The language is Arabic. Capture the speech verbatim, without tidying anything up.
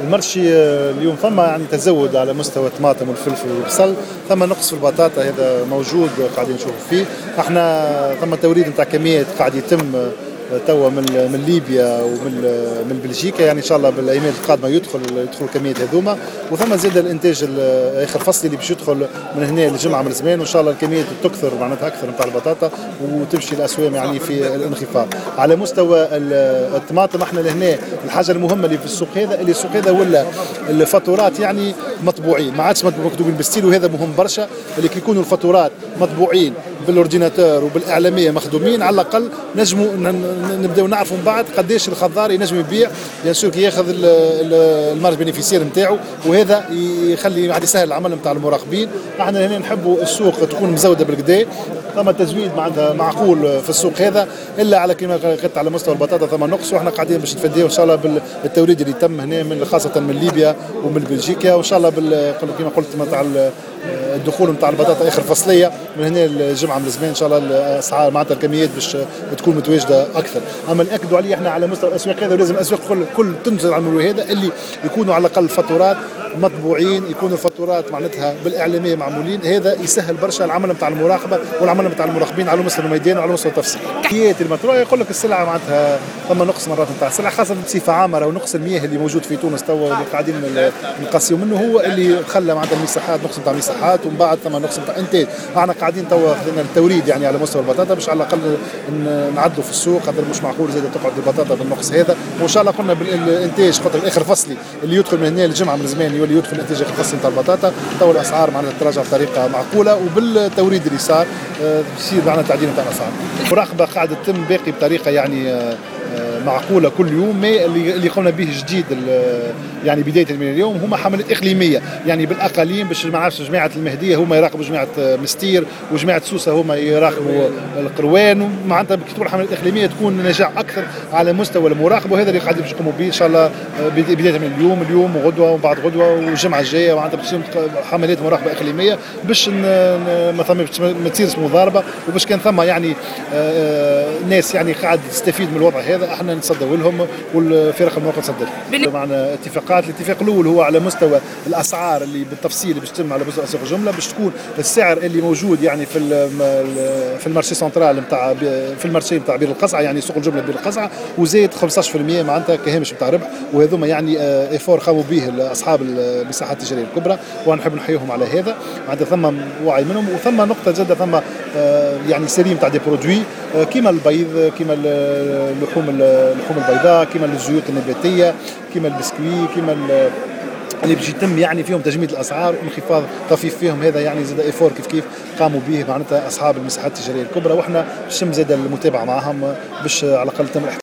المرشي اليوم ثم يعني تزود على مستوى الطماطم والفلفل والبصل، ثم نقص في البطاطا هذا موجود قاعدين نشوف فيه. احنا ثم توريد نتاع كميات قاعد يتم توا من من ليبيا ومن من بلجيكا، يعني ان شاء الله بالايام القادمه يدخل يدخل كميات هذوما. وثم زاد الانتاج اخر فصلي اللي باش يدخل من هنا للجمعه من زمان، وان شاء الله الكميات تكثر معناتها اكثر نتاع البطاطا وتمشي الاسواق يعني في الانخفاض. على مستوى الطماطم احنا لهنا الحاجه المهمه اللي في السوق هذا اللي السوق هذا ولا الفاتورات يعني مطبوعين، ما عادش مكتوبين بالستيل، وهذا مهم برشا. اللي كي يكونوا الفاتورات مطبوعين بالاورديناتور وبالاعلاميه مخدومين، على الاقل نجموا نبداو نعرفوا من بعد قداش الخضار ينجم يبيع، بيان سور كي ياخذ المارج بينيفيسير نتاعو، وهذا يخلي يعني يسهل العمل نتاع المراقبين. احنا هنا نحبوا السوق تكون مزوده بالكدا، ثم تزويد معناتها معقول في السوق هذا، الا على كما قلت على مستوى البطاطا ثم نقص. واحنا قاعدين باش نتفداو ان شاء الله بالتوريد اللي تم هنا من خاصه من ليبيا ومن بلجيكا، وان شاء الله كما قلت نتاع الدخول نتاع البطاطا اخر فصليه من هنا الجمعه من زمان ان شاء الله الاسعار معناتها الكميات باش تكون متواجده اكثر. اما ناكدوا عليه احنا على مستوى الاسواق هذا، ولازم الاسواق كل كل تنزل على الموضوع هذا اللي يكونوا على الاقل الفاتورات مطبوعين، يكونوا الفاتورات معناتها بالاعلاميه معمولين. هذا يسهل برشا العمل نتاع المراقبه والعمل نتاع المراقبين على مستوى الميدان وعلى مستوى التفصيل. كيات المتروع يقول لك السلعه معناتها ثم نقص مرات نتاع السلعه، خاصه بصفه عامه، ونقص المياه اللي موجود في تونس توا اللي قاعدين نقاسيو منه هو اللي خلى معناتها المساحات نقص نتاع المساحات، ومن بعد ثم نقص نتاع انتاج. احنا قاعدين توا خذينا التوريد يعني على مستوى البطاطا باش على الاقل نعدلوا في السوق، خاطر مش معقول زاد تقعد البطاطا بالنقص هذا. وان شاء الله قلنا بالانتاج خاطر الاخر فصلي اللي يدخل من هنا الجمعه من زمان يولي يدخل الانتاج الاخر فصلي نتاع البطاطا، توا الاسعار معناتها تراجع بطريقه معقوله، وبالتوريد اللي صار يصير معنا تعديل نتاع الاسعار. المراقبه قاعده تتم باقي بطريقه يعني معقوله كل يوم. ما اللي اللي قمنا به جديد يعني بدايه من اليوم هما حملات اقليميه يعني بالاقاليم، باش ما عرفش جماعه المهديه هما يراقبوا جماعه مستير، وجماعه سوسه هما يراقبوا القروان، ومعناتها كي تكون حملات اقليميه تكون نجاح اكثر على مستوى المراقبه. وهذا اللي قاعدين باش نقوموا به ان شاء الله بدايه من اليوم اليوم وغدوه وبعد غدوه والجمعه الجايه، معناتها باش حملات مراقبه اقليميه باش ما ثم ما تصيرش مضاربه، وباش كان ثم يعني ناس يعني قاعد تستفيد من الوضع هذا احنا نصدوا لهم والفرق الموقع تصدر. معنا اتفاقات، الاتفاق الاول هو على مستوى الاسعار اللي بالتفصيل باش تتم على مستوى اسواق الجمله، باش تكون السعر اللي موجود يعني في في المارشي سنترال نتاع في المارشي نتاع بير القصعه، يعني سوق الجمله بير القصعه، وزيد خمسة عشر بالمئة معناتها كهامش نتاع ربح. وهذوما يعني ايفور قاموا به اصحاب المساحات التجاريه الكبرى، ونحب نحييهم على هذا. معناتها ثم وعي منهم. وثم نقطه جدا ثم يعني سيري نتاع دي برودوي كيما البيض، كيما اللحوم اللحوم البيضاء، كيما الزيوت النباتيه، كيما البسكوي، كيما اللي باش يتم يعني فيهم تجميد الاسعار وانخفاض طفيف فيهم. هذا يعني زاد ايفور كيف كيف قاموا به معناتها اصحاب المساحات التجاريه الكبرى، واحنا باش زاد المتابعه معهم باش على الاقل تم